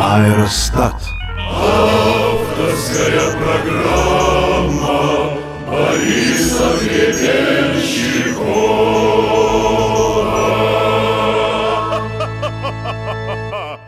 Аэростат. Авторская программа Бориса Гребенщикова.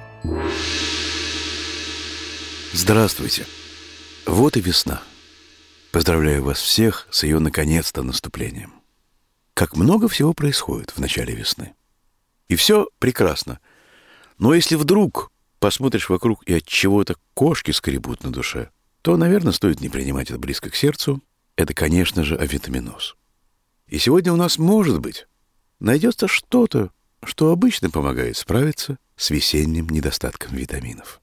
Здравствуйте. Вот и весна. Поздравляю вас всех с ее наконец-то наступлением. Как много всего происходит в начале весны. И все прекрасно. Но если вдруг посмотришь вокруг и от чего-то кошки скребут на душе, то, наверное, стоит не принимать это близко к сердцу. Это, конечно же, авитаминоз. И сегодня у нас, может быть, найдется что-то, что обычно помогает справиться с весенним недостатком витаминов.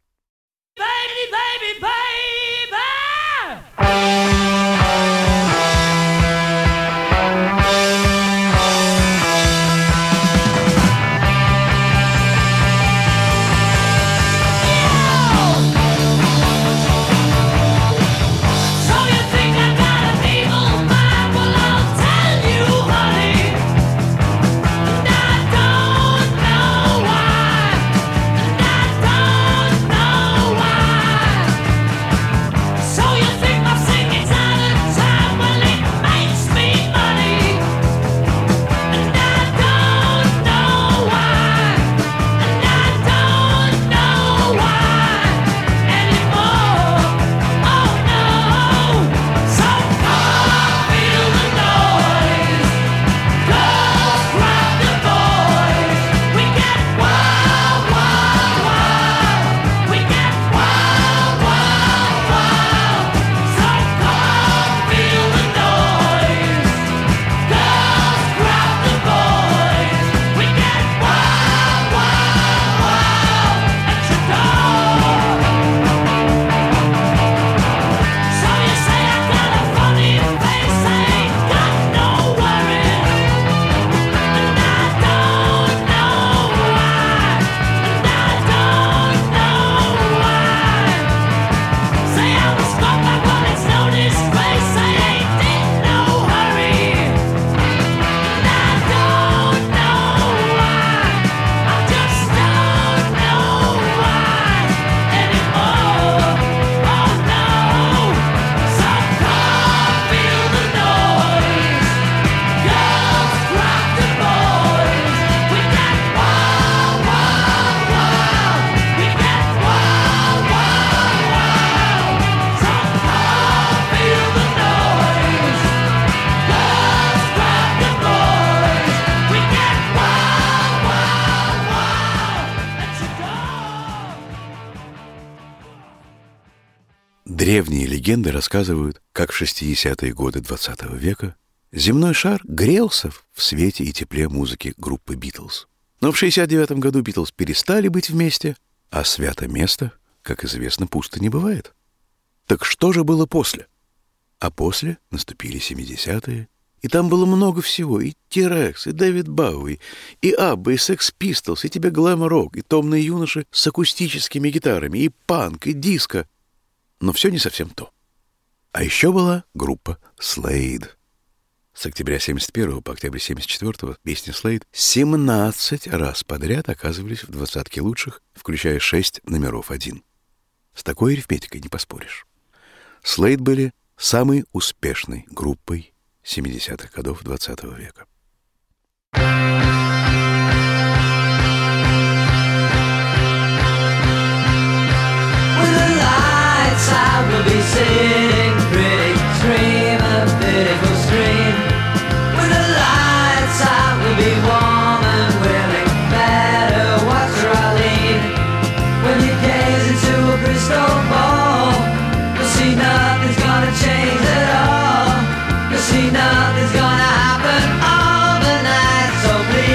Древние легенды рассказывают, как в 60-е годы XX века земной шар грелся в свете и тепле музыки группы «Битлз». Но в 69 году «Битлз» перестали быть вместе, а свято место, как известно, пусто не бывает. Так что же было после? А после наступили 70-е, и там было много всего. И T-Rex, и Дэвид Бауи, и Абба, и Sex Pistols, и тебе глэм-рок, и томные юноши с акустическими гитарами, и панк, и диско. Но все не совсем то. А еще была группа Slade. С октября 71 по октябрь 74 песни Slade 17 раз подряд оказывались в двадцатке лучших, включая 6 номеров 1. С такой арифметикой не поспоришь. Slade были самой успешной группой 70-х годов 20 века. I will be sitting pretty, dream a pitiful stream. With the lights I will be warm and willing, better watch where I lean. When you gaze into a crystal ball, you'll see nothing's gonna change at all. You'll see nothing's gonna happen overnight, so please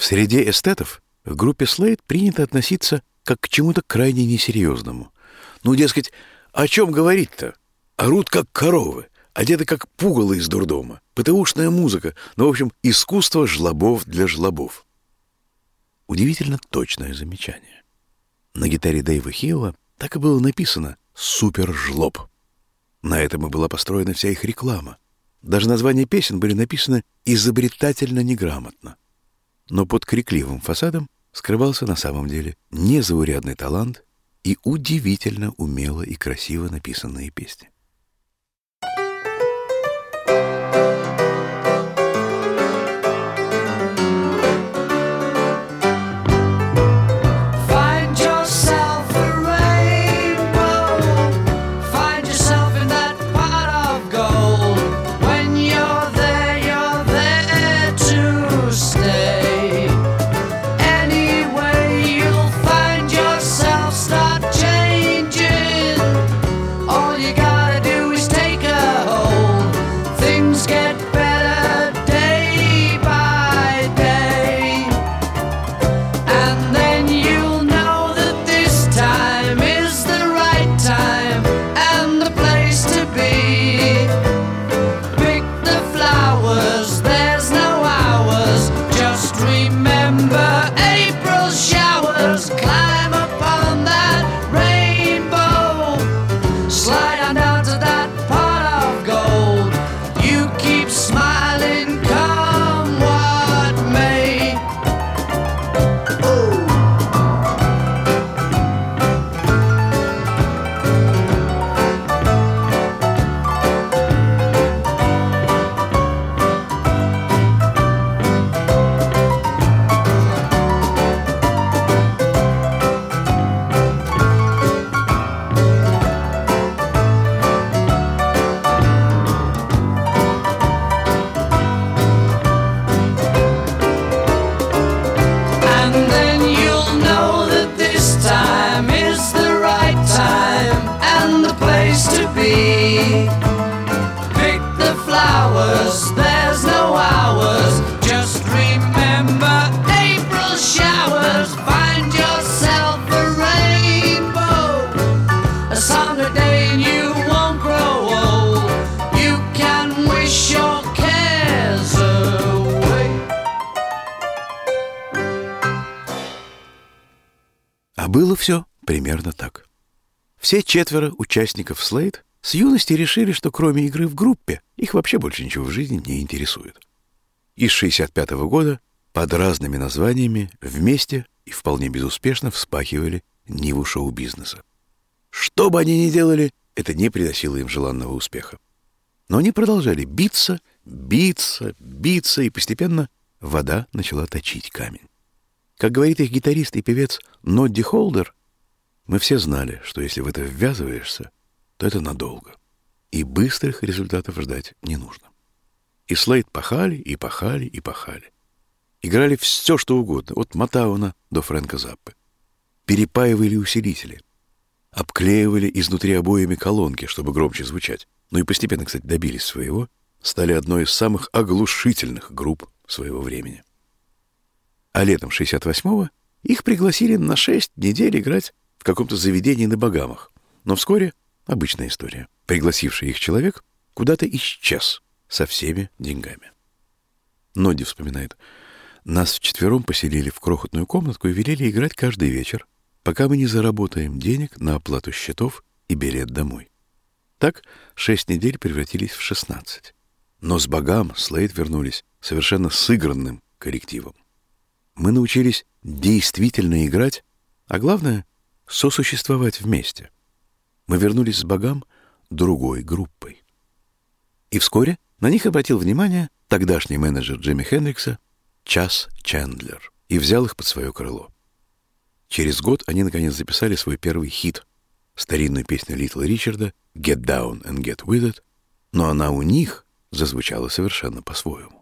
Среди эстетов к группе Slade принято относиться как к чему-то крайне несерьезному. Ну, дескать, о чем говорить-то? Орут как коровы, одеты как пугало из дурдома, ПТУшная музыка, ну, в общем, искусство жлобов для жлобов. Удивительно точное замечание. На гитаре Дэйва Хилла так и было написано «Супер-жлоб». На этом и была построена вся их реклама. Даже названия песен были написаны изобретательно неграмотно. Но под крикливым фасадом скрывался на самом деле незаурядный талант и удивительно умело и красиво написанные песни. А было все примерно так. Все 4 участников Slade с юности решили, что кроме игры в группе их вообще больше ничего в жизни не интересует. И с 1965 года под разными названиями вместе и вполне безуспешно вспахивали ниву шоу-бизнеса. Что бы они ни делали, это не приносило им желанного успеха. Но они продолжали биться, и постепенно вода начала точить камень. Как говорит их гитарист и певец Нодди Холдер, мы все знали, что если в это ввязываешься, то это надолго, и быстрых результатов ждать не нужно. И Slade пахали. Играли все, что угодно, от Мотауна до Фрэнка Заппы. Перепаивали усилители, обклеивали изнутри обоями колонки, чтобы громче звучать. Ну и постепенно, кстати, добились своего, стали одной из самых оглушительных групп своего времени. А летом 1968-го их пригласили на 6 недель играть в каком-то заведении на Багамах. Но вскоре, обычная история, пригласивший их человек куда-то исчез со всеми деньгами. Нодди вспоминает: нас вчетвером поселили в крохотную комнатку и велели играть каждый вечер, пока мы не заработаем денег на оплату счетов и билет домой. Так 6 недель превратились в 16. Но с Багам Slade вернулись совершенно сыгранным коллективом. Мы научились действительно играть, а главное — сосуществовать вместе. Мы вернулись с Багам другой группой. И вскоре на них обратил внимание тогдашний менеджер Джимми Хендрикса Чаз Чендлер и взял их под свое крыло. Через год они, наконец, записали свой первый хит — старинную песню Литла Ричарда «Get Down and Get With It», но она у них зазвучала совершенно по-своему.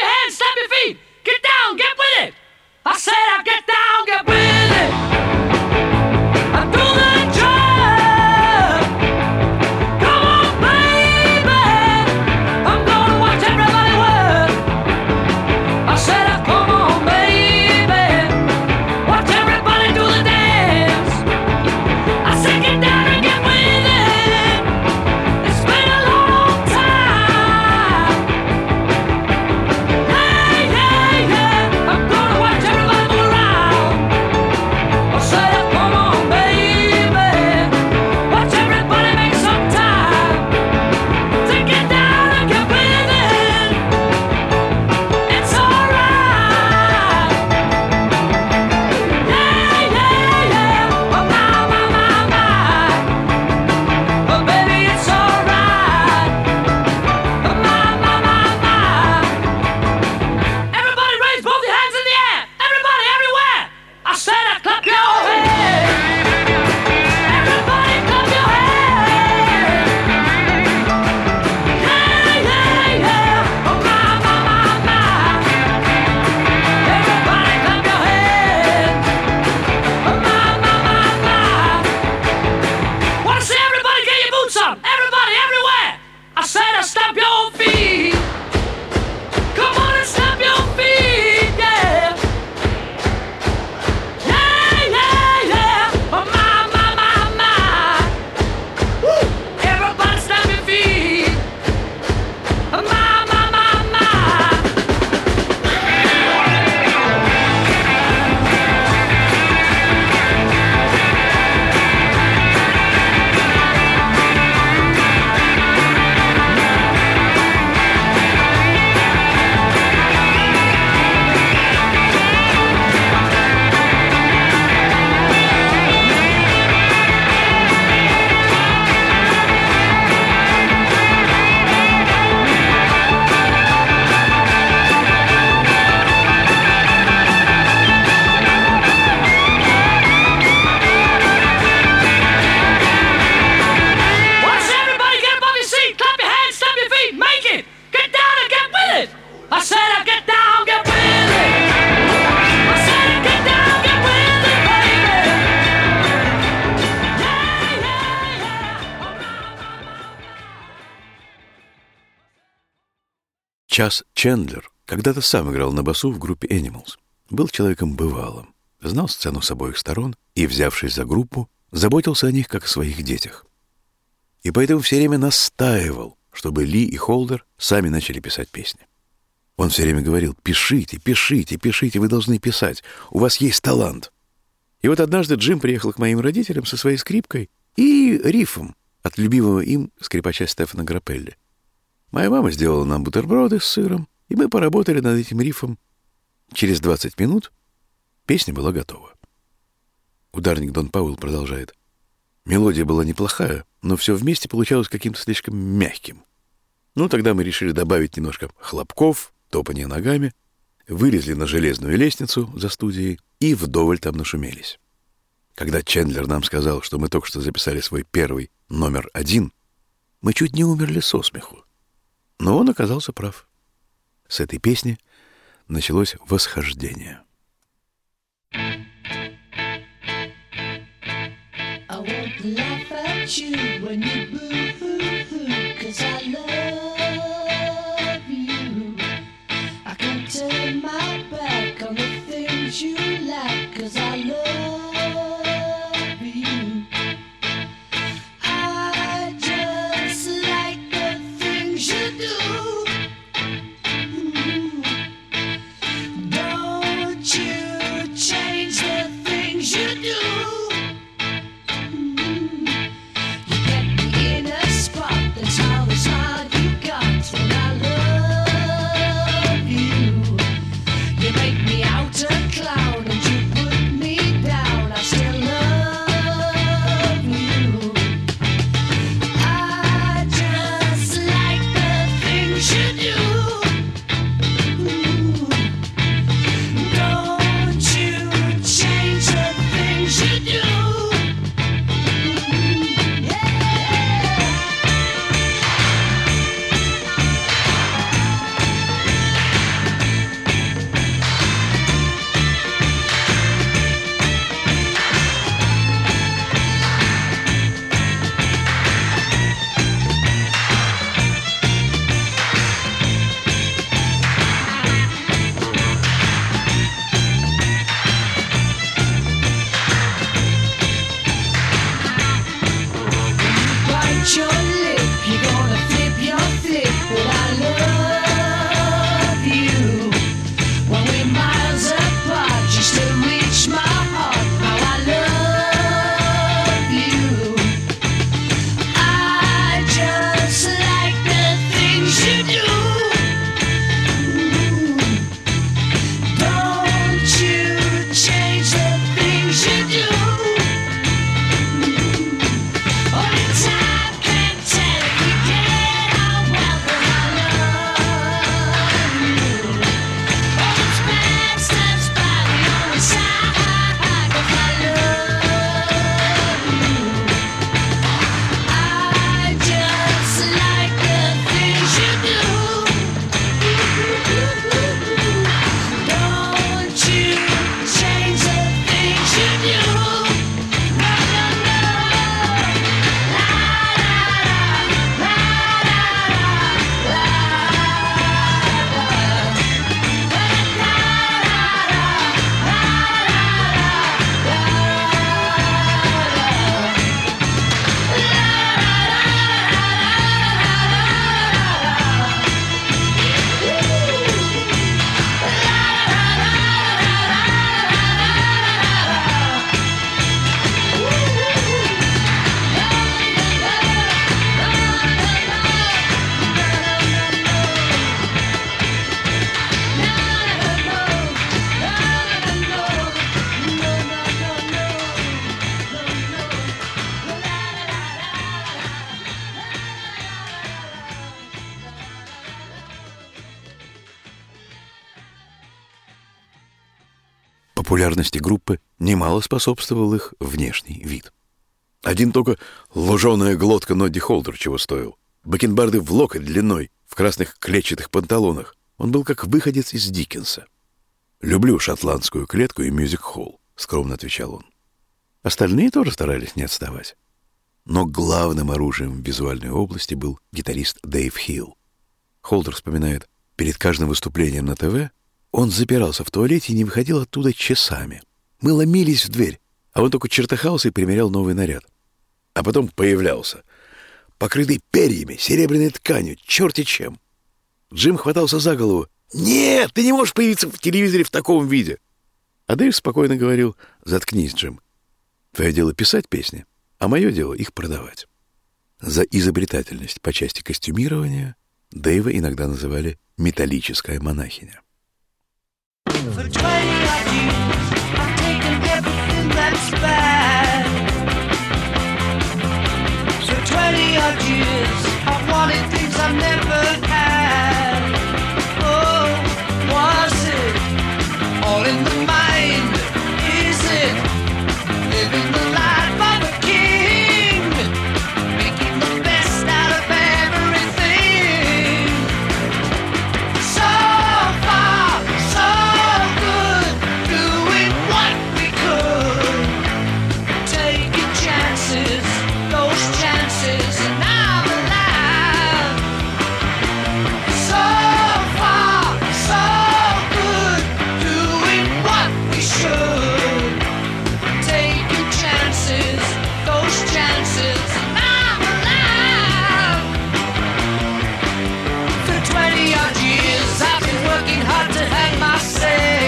I said I'll get down, get with it. Чаз Чендлер когда-то сам играл на басу в группе Animals. Был человеком бывалым, знал сцену с обоих сторон и, взявшись за группу, заботился о них, как о своих детях. И поэтому все время настаивал, чтобы Ли и Холдер сами начали писать песни. Он все время говорил: «Пишите, пишите, пишите, вы должны писать, у вас есть талант». И вот однажды Джим приехал к моим родителям со своей скрипкой и рифом от любимого им скрипача Стефана Граппелли. Моя мама сделала нам бутерброды с сыром, и мы поработали над этим рифом. Через 20 минут песня была готова. Ударник Дон Пауэлл продолжает: «Мелодия была неплохая, но все вместе получалось каким-то слишком мягким. Ну, тогда мы решили добавить немножко хлопков, топания ногами, вылезли на железную лестницу за студией и вдоволь там нашумелись. Когда Чендлер нам сказал, что мы только что записали свой первый номер 1, мы чуть не умерли со смеху. Но он оказался прав. С этой песни началось восхождение». I won't laugh at you when you boo-hoo-hoo, 'cause I love you. I can turn my back on the things you like, 'cause I love you. I just like the things you do. Don't you change the things you do. Популярности группы немало способствовал их внешний вид. Один только луженая глотка Нодди Холдер чего стоил. Бакенбарды в локоть длиной, в красных клетчатых панталонах. Он был как выходец из Диккенса. «Люблю шотландскую клетку и мюзик-холл», — скромно отвечал он. Остальные тоже старались не отставать. Но главным оружием в визуальной области был гитарист Дэйв Хилл. Холдер вспоминает: Перед каждым выступлением на ТВ он запирался в туалете и не выходил оттуда часами. Мы ломились в дверь, а он только чертыхался и примерял новый наряд. А потом появлялся, покрытый перьями, серебряной тканью, черти чем. Джим хватался за голову. «Нет, ты не можешь появиться в телевизоре в таком виде!» А Дэйв спокойно говорил: «Заткнись, Джим. Твое дело писать песни, а мое дело их продавать». За изобретательность по части костюмирования Дэйва иногда называли «металлическая монахиня». For 20 odd years, I've taken everything that's bad. So 20 odd years, I've wanted things I've never had. Oh, was it all in the mind? Is it living the life of a king? Making the best out of everything. So far, so good, doing what we could, taking chances, those chances, and I'm alive. So far, so good, doing what we should, taking chances, those chances, and I'm alive. For 20 odd years, I've been working hard to hang my say.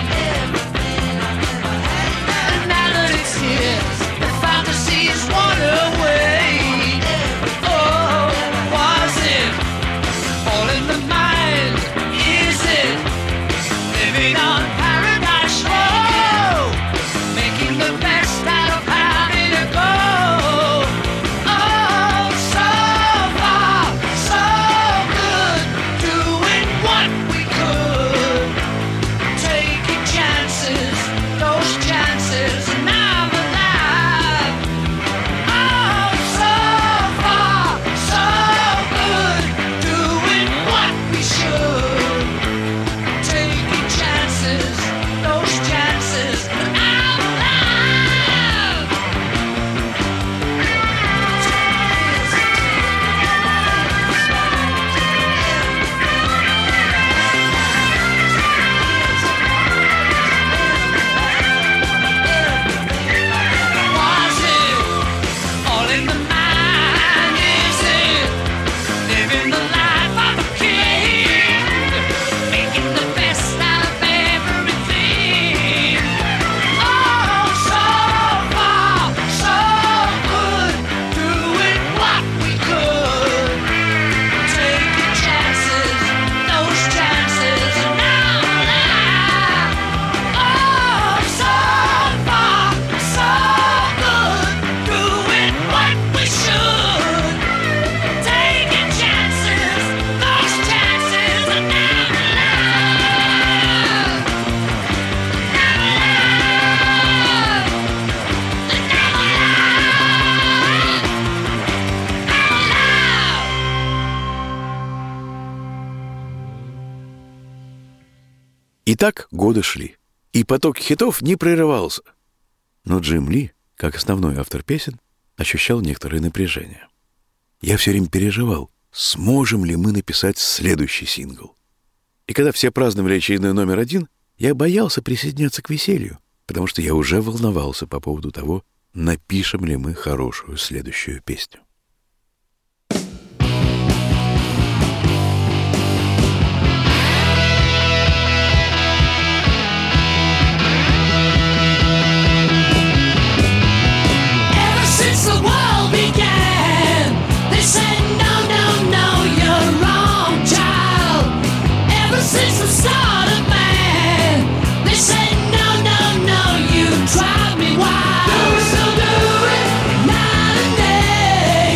And now that it's here, the fantasy is worn away. Oh, was it all in the mind? Is it living on Paradise Row? Making the best out of having to go. Oh, so far, so good, doing what we could, taking chances, those chances, and I'm alive. Oh, so far, so good, doing what we should, taking chances, those chances, and I'm alive. Was it all in the mind? Is it living the life of a king? Making the best out of everything. Oh, so far, so good, doing what we could, taking chances, those chances, and I'm alive. Oh, so far, so good, doing what we should, taking chances, those chances, and I'm alive. I'm alive. And I'm alive. И так годы шли, и поток хитов не прерывался. Но Джим Ли, как основной автор песен, ощущал некоторое напряжение. Я все время переживал, сможем ли мы написать следующий сингл. И когда все праздновали очередной номер 1, я боялся присоединяться к веселью, потому что я уже волновался по поводу того, напишем ли мы хорошую следующую песню. Ever since the world began, they said, no, no, no, you're wrong, child. Ever since the start of man, they said, no, no, no, you drive me wild. Do we still do it? Night and day.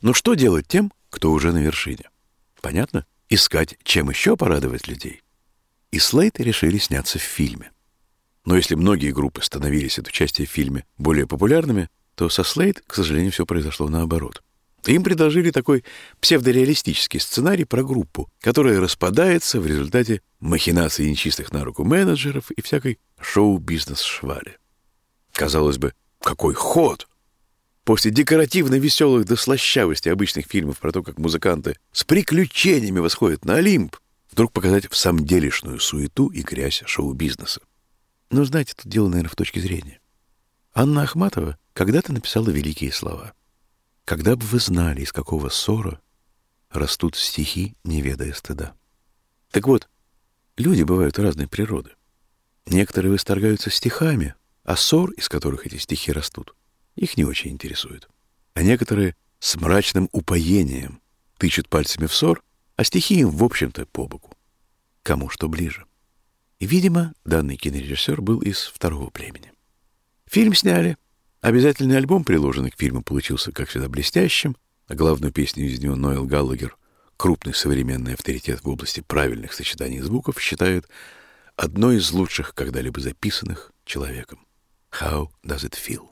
Но что делать тем, кто уже на вершине? Понятно? Искать, чем еще порадовать людей. И Слейд решили сняться в фильме. Но если многие группы становились от участия в фильме более популярными, то со Слейд, к сожалению, все произошло наоборот. Им предложили такой псевдореалистический сценарий про группу, которая распадается в результате махинаций нечистых на руку менеджеров и всякой шоу-бизнес-швали. Казалось бы, какой ход! После декоративно-веселых до слащавости обычных фильмов про то, как музыканты с приключениями восходят на Олимп, вдруг показать всамделишную суету и грязь шоу-бизнеса. Но, знаете, тут дело, наверное, в точке зрения. Анна Ахматова когда-то написала великие слова. «Когда бы вы знали, из какого ссора растут стихи, не ведая стыда». Так вот, люди бывают разной природы. Некоторые восторгаются стихами, а ссор, из которых эти стихи растут, их не очень интересует. А некоторые с мрачным упоением тычут пальцами в ссор, а стихи им, в общем-то, по боку. Кому что ближе. И, видимо, данный кинорежиссер был из второго племени. Фильм сняли. Обязательный альбом, приложенный к фильму, получился, как всегда, блестящим, а главную песню из него Ноэл Галлагер, крупный современный авторитет в области правильных сочетаний звуков, считают одной из лучших когда-либо записанных человеком. «How does it feel?»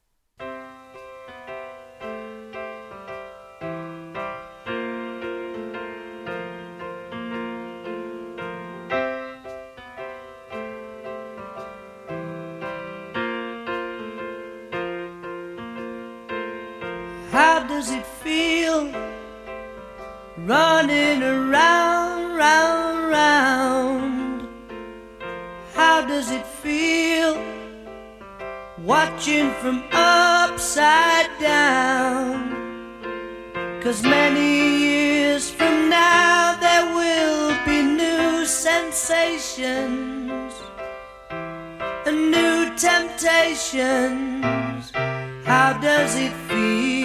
How does it feel running around, round, round? How does it feel watching from upside down? 'Cause many years from now there will be new sensations and new temptations. How does it feel?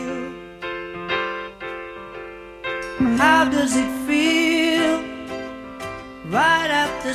How does it feel right at the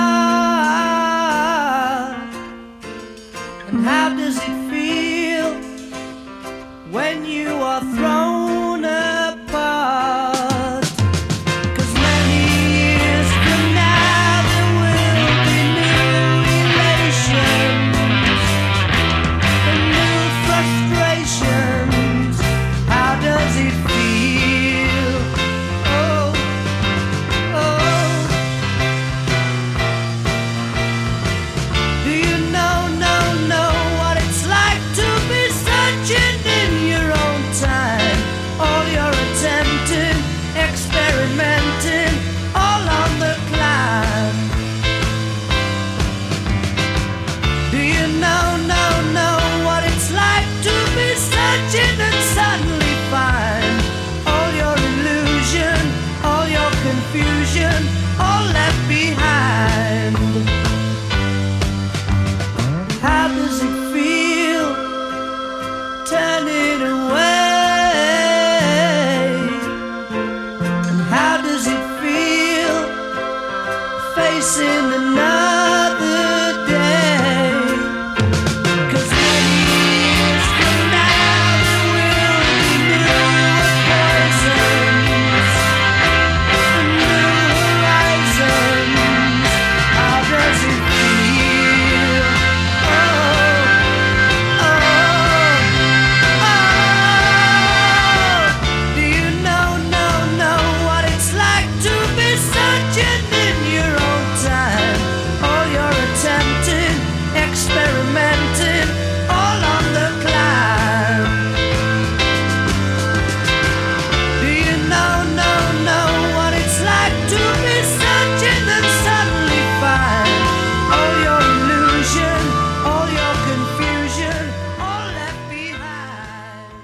start? And how does it feel when you are thrown apart? 'Cause many years from now there will be new relations and new frustrations. How does it feel? Experimenting all on the climb. Do you know what it's like to be searching and suddenly find all your illusion, all your confusion, all left behind? How does it feel turning away? Facing another day. 'Cause many years from now there will be new poisons and new horizons. How does it feel? Oh, oh, oh. Do you know what it's like to be searching in your own time? All you're attempting, experimenting, all on the climb. Do you know what it's like to be searching and suddenly find all your illusion, all your confusion, all left behind?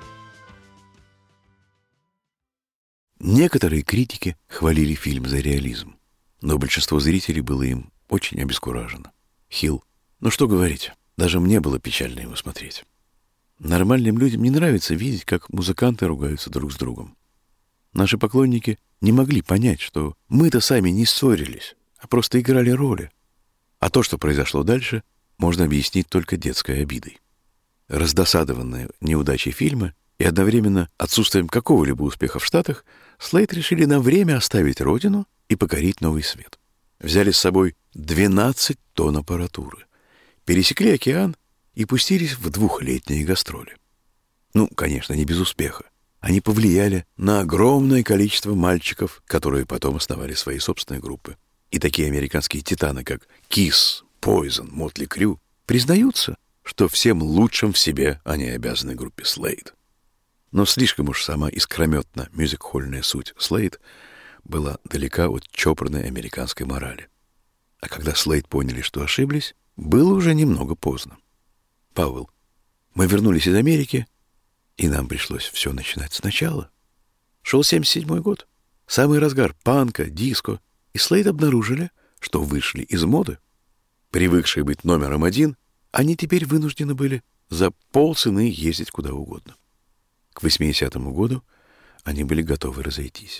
Некоторые критики хвалили фильм за реализм, но большинство зрителей было им очень обескуражено. Хилл, ну что говорить, даже мне было печально его смотреть. Нормальным людям не нравится видеть, как музыканты ругаются друг с другом. Наши поклонники не могли понять, что мы-то сами не ссорились, а просто играли роли. А то, что произошло дальше, можно объяснить только детской обидой. Раздосадованные неудачей фильма, и одновременно отсутствием какого-либо успеха в Штатах, Слейд решили на время оставить родину и покорить новый свет. Взяли с собой 12 тонн аппаратуры, пересекли океан и пустились в 2-летние гастроли. Ну, конечно, не без успеха. Они повлияли на огромное количество мальчиков, которые потом основали свои собственные группы. И такие американские титаны, как Kiss, Poison, Motley Crue, признаются, что всем лучшим в себе они обязаны группе Slade. Но слишком уж сама искрометна мюзик-холльная суть Slade была далека от чопорной американской морали. А когда Slade поняли, что ошиблись, было уже немного поздно. Пауэлл, мы вернулись из Америки, и нам пришлось все начинать сначала. Шел 77-й год, самый разгар панка, диско, и Slade обнаружили, что вышли из моды. Привыкшие быть номером один, они теперь вынуждены были за полцены ездить куда угодно. К 80-му году они были готовы разойтись.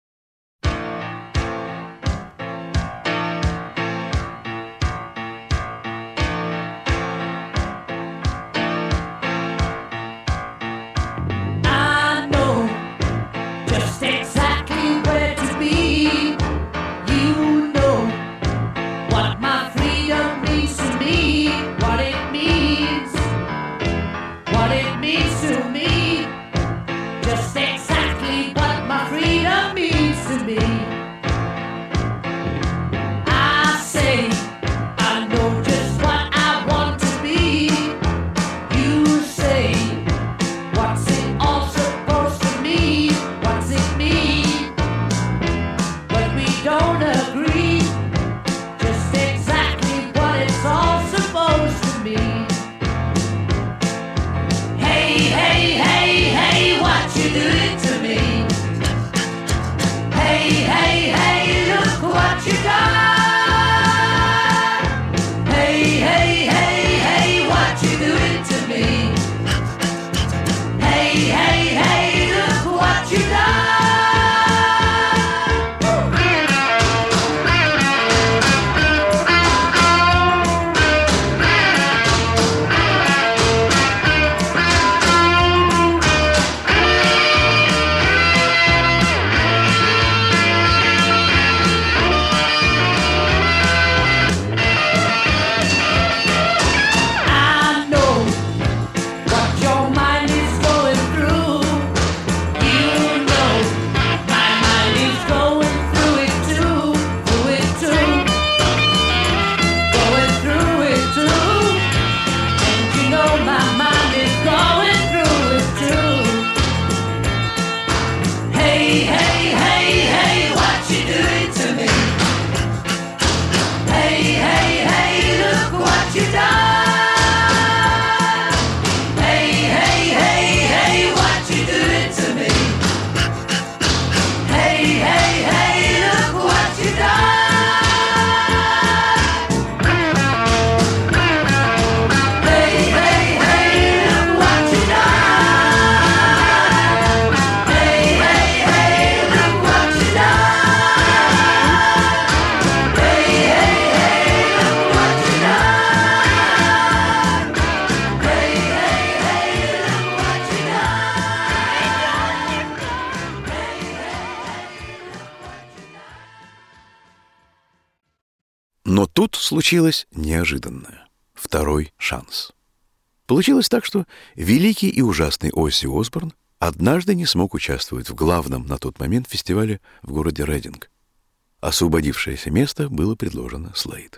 Но тут случилось неожиданное. Второй шанс. Получилось так, что великий и ужасный Оззи Осборн однажды не смог участвовать в главном на тот момент фестивале в городе Рейдинг. Освободившееся место было предложено Слейд.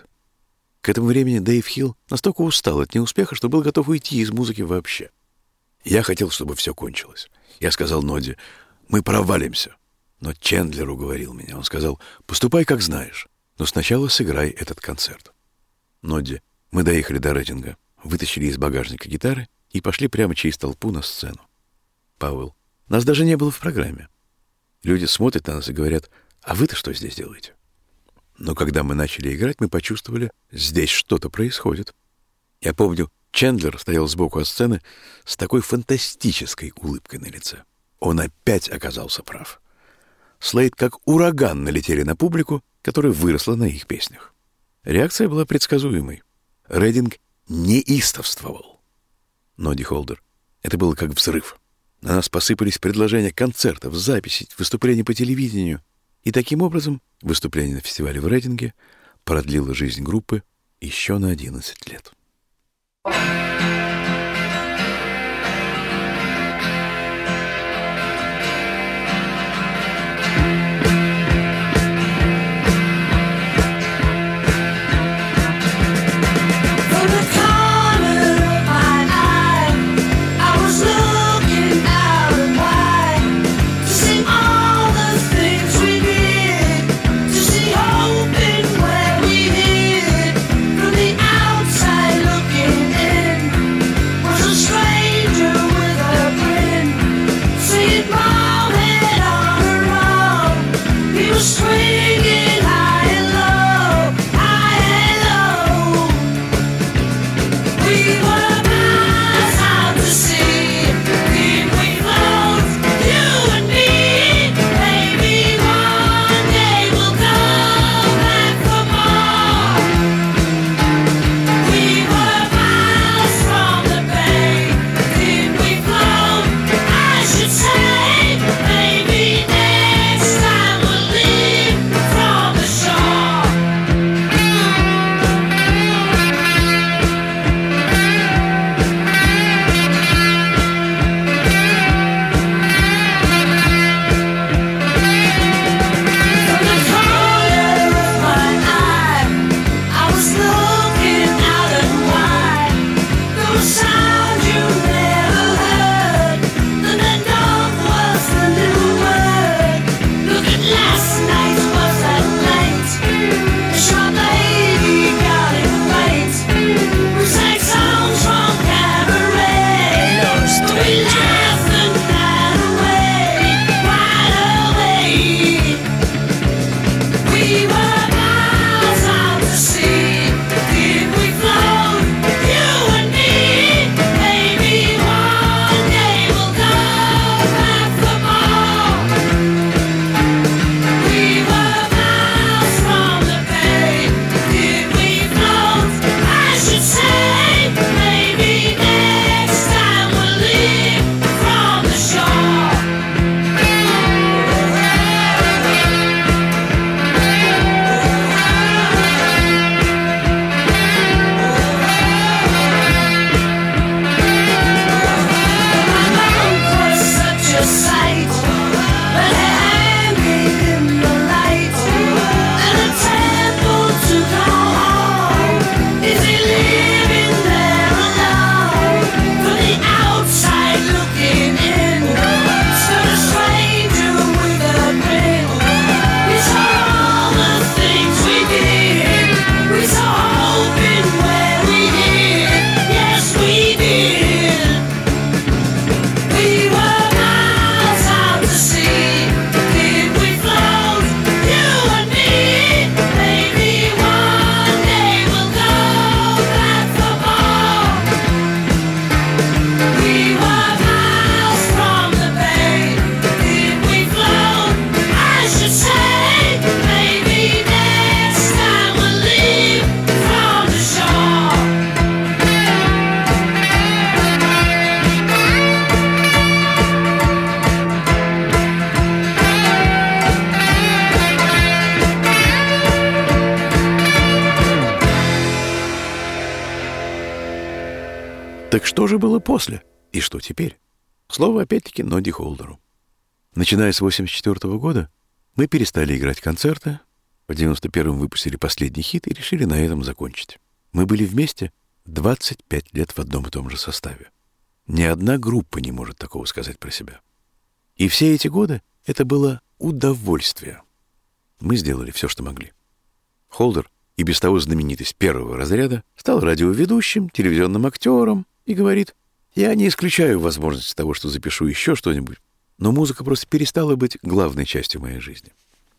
К этому времени Дэйв Хилл настолько устал от неуспеха, что был готов уйти из музыки вообще. Я хотел, чтобы все кончилось. Я сказал Нодди: мы провалимся. Но Чендлер уговорил меня. Он сказал: поступай, как знаешь, но сначала сыграй этот концерт. Нодди, мы доехали до Рейдинга, вытащили из багажника гитары и пошли прямо через толпу на сцену. Пауэлл, нас даже не было в программе. Люди смотрят на нас и говорят: а вы-то что здесь делаете? Но когда мы начали играть, мы почувствовали, здесь что-то происходит. Я помню, Чендлер стоял сбоку от сцены с такой фантастической улыбкой на лице. Он опять оказался прав. Слейд как ураган налетели на публику, которая выросла на их песнях. Реакция была предсказуемой. Рейдинг неистовствовал. Нодди Холдер, это было как взрыв. На нас посыпались предложения концертов, записей, выступлений по телевидению. И таким образом выступление на фестивале в Рейдинге продлило жизнь группы еще на 11 лет. Так что же было после? И что теперь? Слово опять-таки Нодди Холдеру. Начиная с 1984 года мы перестали играть концерты, в 1991-м выпустили последний хит и решили на этом закончить. Мы были вместе 25 лет в одном и том же составе. Ни одна группа не может такого сказать про себя. И все эти годы это было удовольствие. Мы сделали все, что могли. Холдер, и без того знаменитость первого разряда, стал радиоведущим, телевизионным актером и говорит: «Я не исключаю возможности того, что запишу еще что-нибудь, но музыка просто перестала быть главной частью моей жизни».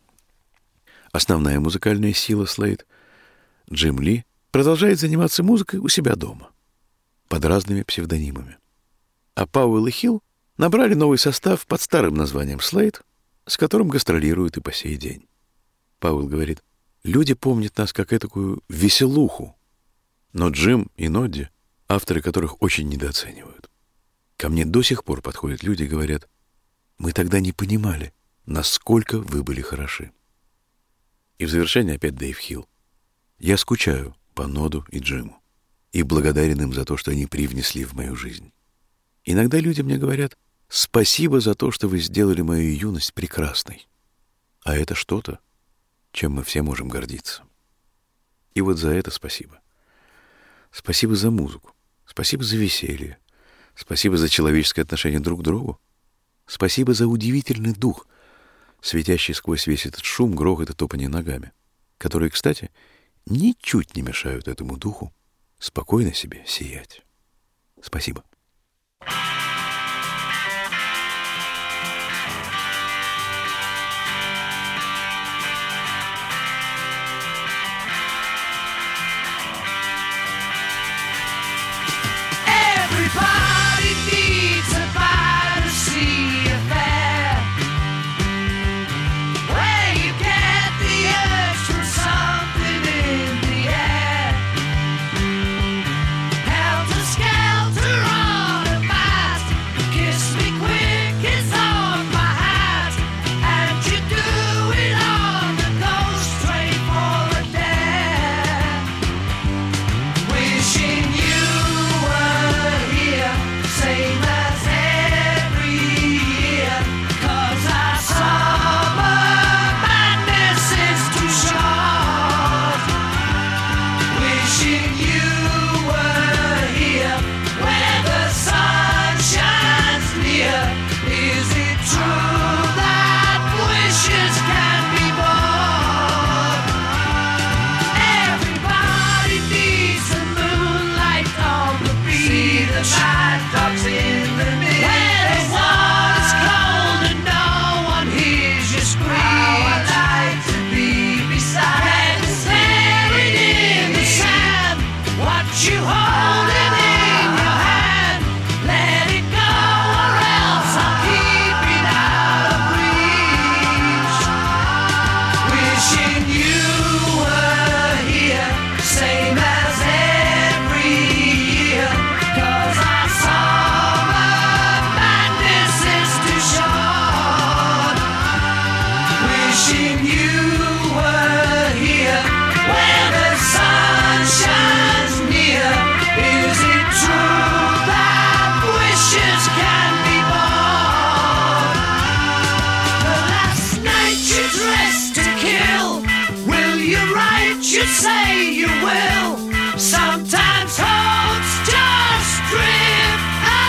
Основная музыкальная сила Слейд, Джим Ли, продолжает заниматься музыкой у себя дома, под разными псевдонимами. А Пауэлл и Хилл набрали новый состав под старым названием Слейд, с которым гастролируют и по сей день. Пауэлл говорит: «Люди помнят нас как этакую веселуху, но Джим и Нодди — авторы, которых очень недооценивают». Ко мне до сих пор подходят люди и говорят: мы тогда не понимали, насколько вы были хороши. И в завершение опять Дэйв Хилл. Я скучаю по Ноду и Джиму и благодарен им за то, что они привнесли в мою жизнь. Иногда люди мне говорят: спасибо за то, что вы сделали мою юность прекрасной. А это что-то, чем мы все можем гордиться. И вот за это спасибо. Спасибо за музыку. Спасибо за веселье. Спасибо за человеческое отношение друг к другу. Спасибо за удивительный дух, светящий сквозь весь этот шум, грохот и топанье ногами, которые, кстати, ничуть не мешают этому духу спокойно себе сиять. Спасибо. Everybody needs a fantasy affair where you get the urge from something in the air. Helter skelter on a mat, kiss me quick, it's on my hat, and you do it on the ghost train for a dare. Wishing you same as every year, 'cause our summer madness is too short. Wishing you were here, where the sun shines near. Is it true that wishes can be bought? Everybody needs a moonlight on the beach. See the mad dogs in the mist, where the water's cold and no one hears you scream. How I like to be beside, and buried in the sand, watch you holding in your hand. Let it go or else I'll keep it out of reach. Wishing you were here, same as every year, 'cause our summer madness is too short. Wishing you were here, where the sun shines near. Is it true that wishes can be bought? The last night you dressed to kill, will you write? You say you will. Sometimes hopes just drift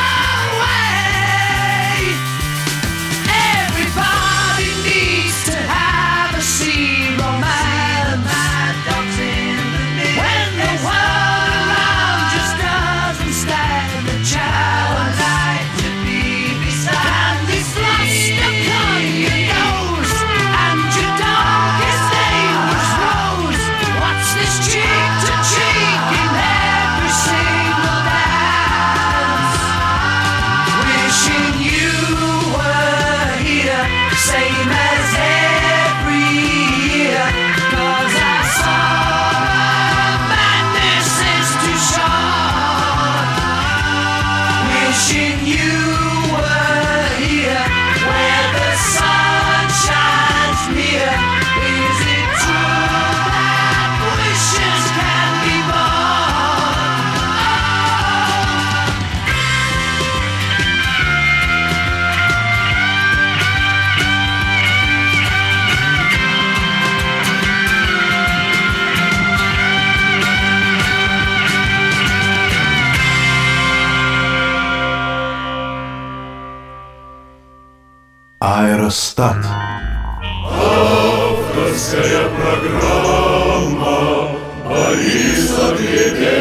away. Everybody needs to have a sea romance. Mad dogs in the mist, when the world around just doesn't stand a chance. I like to be beside. And this lust upon your nose, and your darkest name was Rose. What's this cheek to cheek in every single dance? Wishing you were here, same as every year, 'cause our summer madness is too short. Wishing you were here, where the sun shines near. Is it true that wishes can be bought? Аэростат. Авторская программа Бориса Гребенникова.